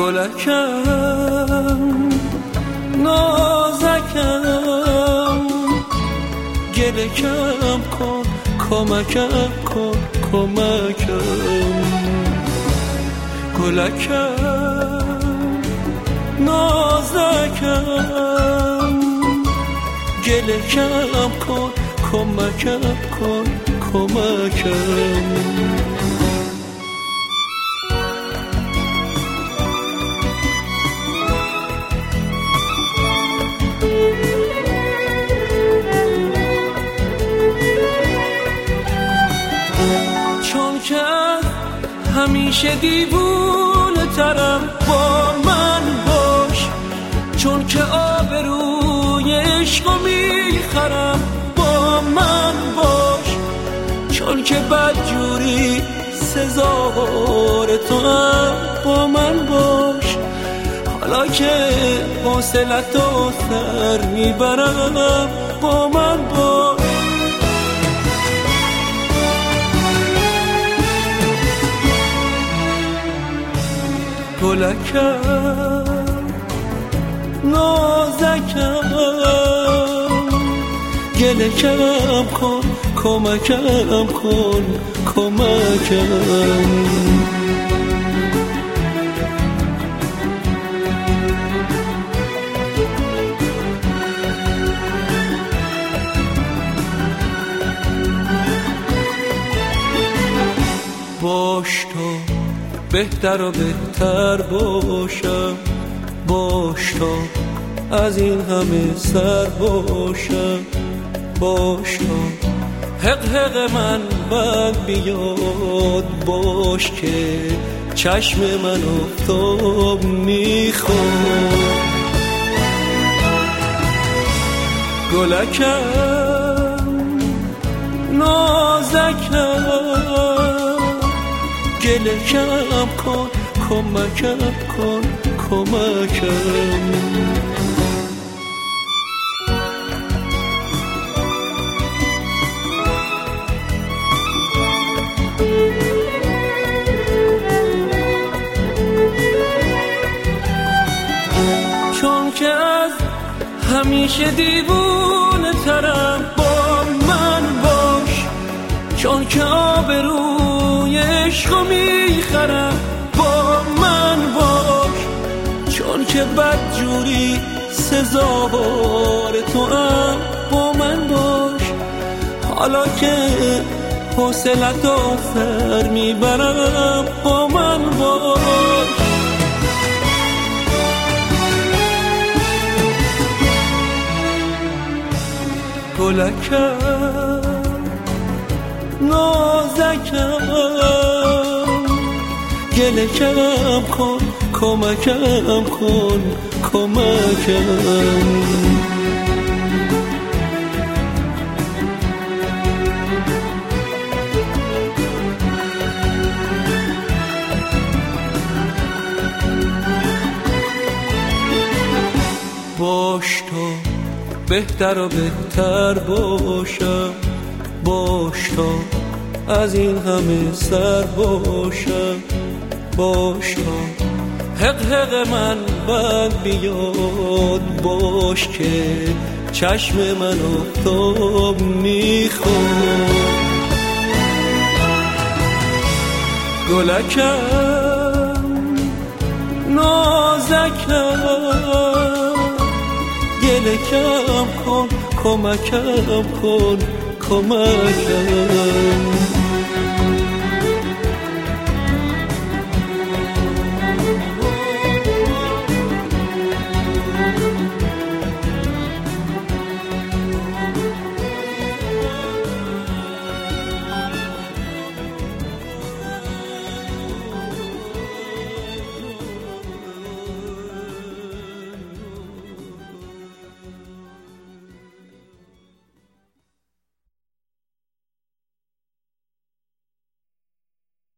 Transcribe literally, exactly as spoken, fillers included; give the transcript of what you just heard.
گلکم نازکم گله کم کن کمکم کن کمکم گلکم نازکم گله کم کن کمکم کن کمکم چون که همیشه دیوونه ترم با من باش چون که آبروی عشقو میخرم با من باش چون که بدجوری سزاوار تو هم با من باش حالا که حوصلتو سر میبرم با من باش گلکم نازکم گله کم کن کمکم کن کمکم باش تو بهتر و بهتر باشم باش تا از این همه سر باشم باش تا حق حق من بند بیاد باش که چشم من افتاب میخواد گلکم نازکم گله کم کن کمکم کن کمکم چون که از همیشه دیوونه ترم با من باش چون که آبروی عشقو میخرم با من باش چون که بدجوری سزاوار تو هم با من باش حالا که حوصلتو سر میبرم با من باش گلکم نازکم گله کم کن کمکم کن کمکم باش تو بهتر و بهتر باشم باش تا از این همه سر باشم باش تا حق حق من بند بیاد باش که چشم من افتاب میخواد گلکم نازکم گله کم کن کمکم کن کمکم